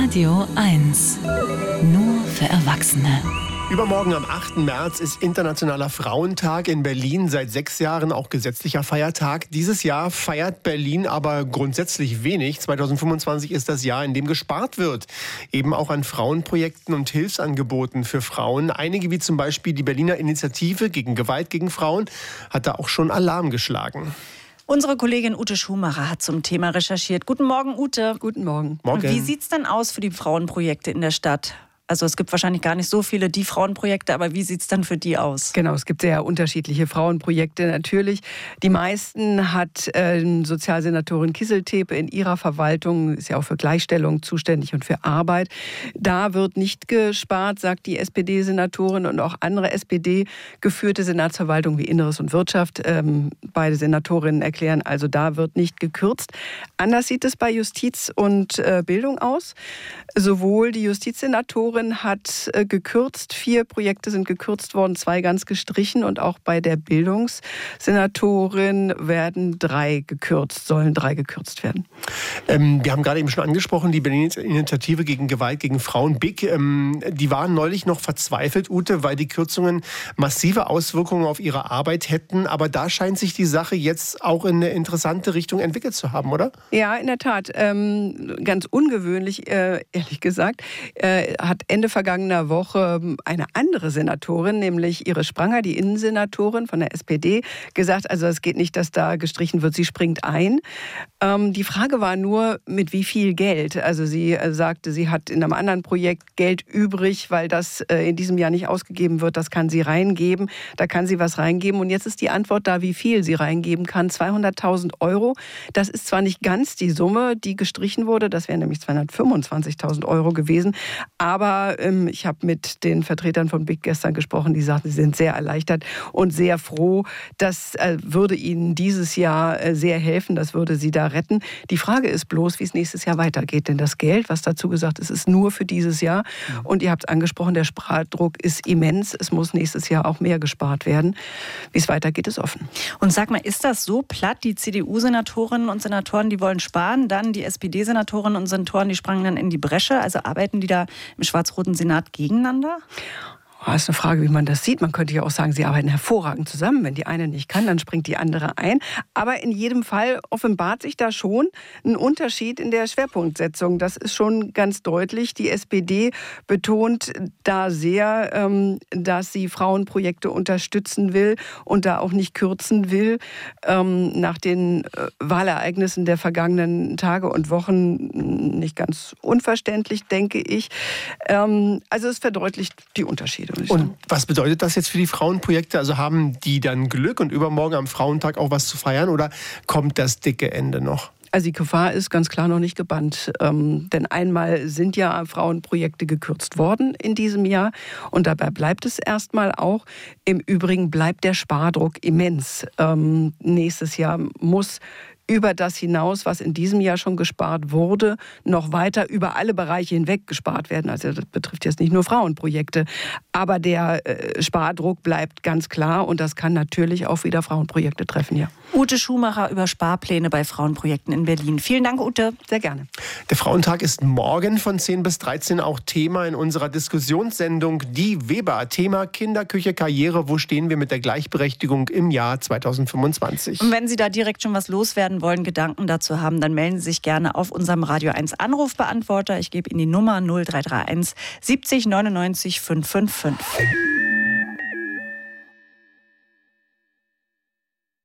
Radio 1. Nur für Erwachsene. Übermorgen am 8. März ist Internationaler Frauentag in Berlin. Seit 6 Jahren auch gesetzlicher Feiertag. Dieses Jahr feiert Berlin aber grundsätzlich wenig. 2025 ist das Jahr, in dem gespart wird. Eben auch an Frauenprojekten und Hilfsangeboten für Frauen. Einige, wie zum Beispiel die Berliner Initiative gegen Gewalt gegen Frauen, hat da auch schon Alarm geschlagen. Unsere Kollegin Ute Schumacher hat zum Thema recherchiert. Guten Morgen, Ute. Guten Morgen. Und wie sieht es denn aus für die Frauenprojekte in der Stadt? Also es gibt wahrscheinlich gar nicht so viele die Frauenprojekte, aber wie sieht es dann für die aus? Genau, es gibt sehr unterschiedliche Frauenprojekte natürlich. Die meisten hat Sozialsenatorin Kisseltepe in ihrer Verwaltung, ist ja auch für Gleichstellung zuständig und für Arbeit. Da wird nicht gespart, sagt die SPD-Senatorin und auch andere SPD-geführte Senatsverwaltungen wie Inneres und Wirtschaft. Beide Senatorinnen erklären, also da wird nicht gekürzt. Anders sieht es bei Justiz und Bildung aus. Sowohl die Justizsenatorin hat gekürzt, 4 Projekte sind gekürzt worden, 2 ganz gestrichen und auch bei der Bildungssenatorin werden 3 gekürzt, sollen 3 gekürzt werden. Wir haben gerade eben schon angesprochen, die Berliner Initiative gegen Gewalt gegen Frauen, BIG, die waren neulich noch verzweifelt, Ute, weil die Kürzungen massive Auswirkungen auf ihre Arbeit hätten, aber da scheint sich die Sache jetzt auch in eine interessante Richtung entwickelt zu haben, oder? Ja, in der Tat. Ganz ungewöhnlich, ehrlich gesagt, hat Ende vergangener Woche eine andere Senatorin, nämlich Iris Spranger, die Innensenatorin von der SPD, gesagt, also es geht nicht, dass da gestrichen wird, sie springt ein. Die Frage war nur, mit wie viel Geld. Also sie sagte, sie hat in einem anderen Projekt Geld übrig, weil das in diesem Jahr nicht ausgegeben wird, das kann sie reingeben, da kann sie was reingeben. Und jetzt ist die Antwort da, wie viel sie reingeben kann, 200.000 €. Das ist zwar nicht ganz die Summe, die gestrichen wurde, das wären nämlich 225.000 € gewesen, aber ich habe mit den Vertretern von BIG gestern gesprochen, die sagten, sie sind sehr erleichtert und sehr froh. Das würde ihnen dieses Jahr sehr helfen, das würde sie da retten. Die Frage ist bloß, wie es nächstes Jahr weitergeht. Denn das Geld, was dazu gesagt ist, ist nur für dieses Jahr. Und ihr habt es angesprochen, der Spardruck ist immens. Es muss nächstes Jahr auch mehr gespart werden. Wie es weitergeht, ist offen. Und sag mal, ist das so platt? Die CDU-Senatorinnen und Senatoren, die wollen sparen, dann die SPD-Senatorinnen und Senatoren, die sprangen dann in die Bresche. Also arbeiten die da im schwarz-roten Senat gegeneinander? Das ist eine Frage, wie man das sieht. Man könnte ja auch sagen, sie arbeiten hervorragend zusammen. Wenn die eine nicht kann, dann springt die andere ein. Aber in jedem Fall offenbart sich da schon ein Unterschied in der Schwerpunktsetzung. Das ist schon ganz deutlich. Die SPD betont da sehr, dass sie Frauenprojekte unterstützen will und da auch nicht kürzen will. Nach den Wahlereignissen der vergangenen Tage und Wochen nicht ganz unverständlich, denke ich. Also es verdeutlicht die Unterschiede. Und was bedeutet das jetzt für die Frauenprojekte? Also haben die dann Glück und übermorgen am Frauentag auch was zu feiern oder kommt das dicke Ende noch? Also die Gefahr ist ganz klar noch nicht gebannt. Denn einmal sind ja Frauenprojekte gekürzt worden in diesem Jahr und dabei bleibt es erstmal auch. Im Übrigen bleibt der Spardruck immens. Nächstes Jahr muss über das hinaus, was in diesem Jahr schon gespart wurde, noch weiter über alle Bereiche hinweg gespart werden. Also das betrifft jetzt nicht nur Frauenprojekte. Aber der Spardruck bleibt ganz klar und das kann natürlich auch wieder Frauenprojekte treffen, ja. Ute Schumacher über Sparpläne bei Frauenprojekten in Berlin. Vielen Dank, Ute. Sehr gerne. Der Frauentag ist morgen von 10 bis 13 auch Thema in unserer Diskussionssendung Die Weber. Thema Kinderküche, Karriere. Wo stehen wir mit der Gleichberechtigung im Jahr 2025? Und wenn Sie da direkt schon was loswerden wollen, Gedanken dazu haben, dann melden Sie sich gerne auf unserem Radio 1 Anrufbeantworter. Ich gebe Ihnen die Nummer 0331 70 99 555.